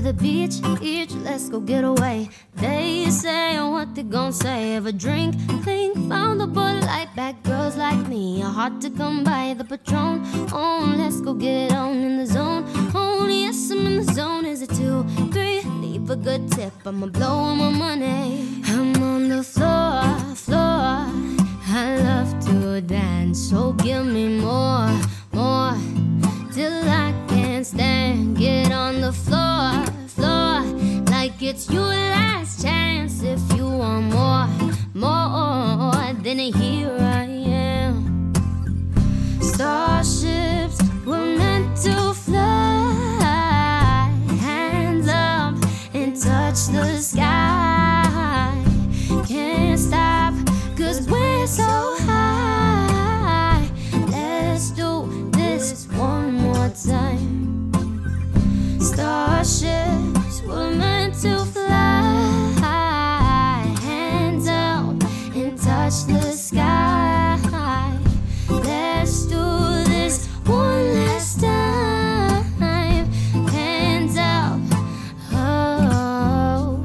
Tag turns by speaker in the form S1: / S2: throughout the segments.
S1: the beach, let's go get away. They say what they gon' say. Have a drink, clink, found a Bud Light. Bad girls like me are hard to come by. The Patron, oh, let's go get on in the zone. Oh, yes, I'm in the zone. Is it 2, 3? Leave a good tip, I'ma blow all my money. I'm on the floor. I love to dance, so give me more, till I can't stand. Get on the floor, like it's your last chance. If you want more, then here I am. Starships were meant to fly, hands up and touch the sky. Can't stop, 'cause we're so high. Let's do this one more time. Starships were meant to fly, hands up and touch the sky. Let's do this one last time. Hands up. Oh.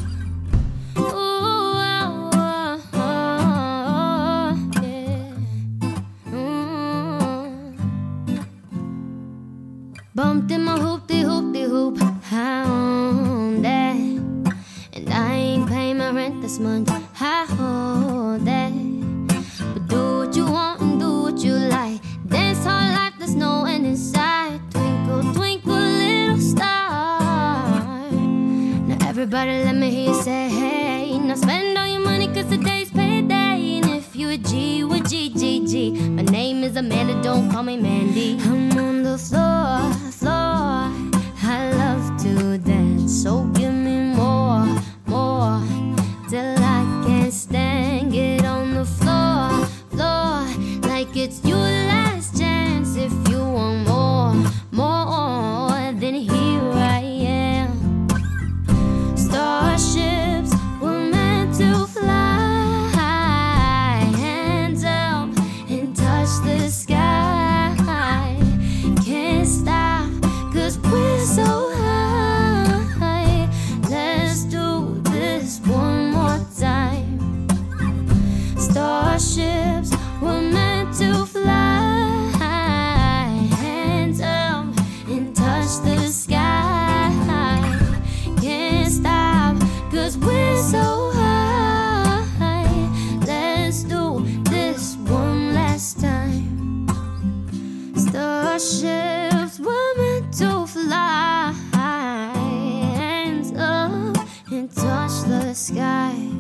S1: Bumped in my hoop-de-hoop-de-hoop, I own that. And I ain't paying my rent this month, I hold that. But do what you want and do what you like. Dance all life, there's no end in sight. Twinkle, twinkle, little star. Now everybody let me hear you say, hey. Now spend all your money 'cause today's payday. And if you a G with G. My name is Amanda, don't call me Mandy. I'm on the floor. I love to dance, so give me more, till I can't stand. Get on the floor, like it's your last chance. If you want more, then here I am. Starships were meant to fly, hands up and touch the sky. Can't stop, 'cause we're so high. Let's do this one more time. Starships were meant to fly, hands up and touch the sky. Can't stop, 'cause we're so high. Let's do this one last time. Starships were meant to fly, hands up and touch the sky.